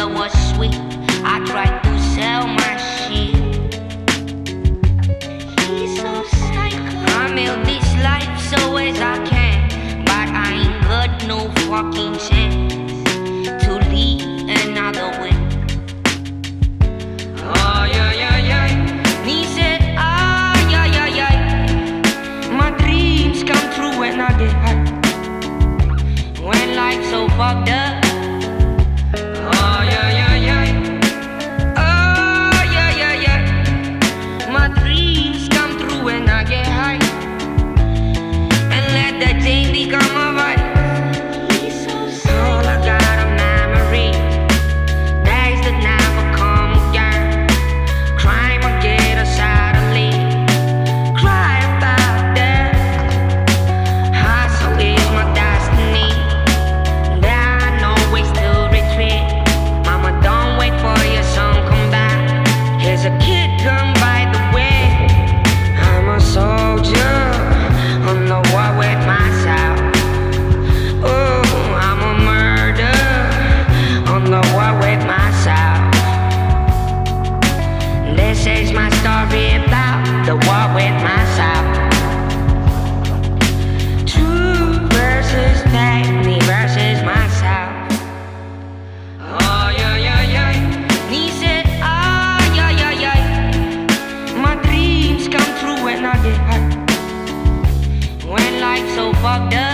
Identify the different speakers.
Speaker 1: girl was sweet. I tried to sell my shit. He's so psycho. I milk this life so as I can, but I ain't got no fucking chance to lead another way. Oh yeah, yeah, yeah. He said, ah, yeah, yeah, yeah. My dreams come true when I get high. When life's so fucked up. Oh yeah, yeah, yeah. Oh yeah, yeah, yeah. My dreams come true when I get high. And let that day become a vibe. All I got a memory, days that never come again. Crime or get us suddenly. Cry about that. Hustle is my destiny. There are no ways to retreat. Mama, don't wait for your son come back. Here's a kid come by the way. I'm a soldier on the war with myself. Oh, I'm a murder on the war with myself. This is my story about the war with myself. True versus me versus myself. Oh yeah, yeah, yeah. He said, ah, yeah, yeah, yeah. My dreams come true when I get high. When life's so fucked up.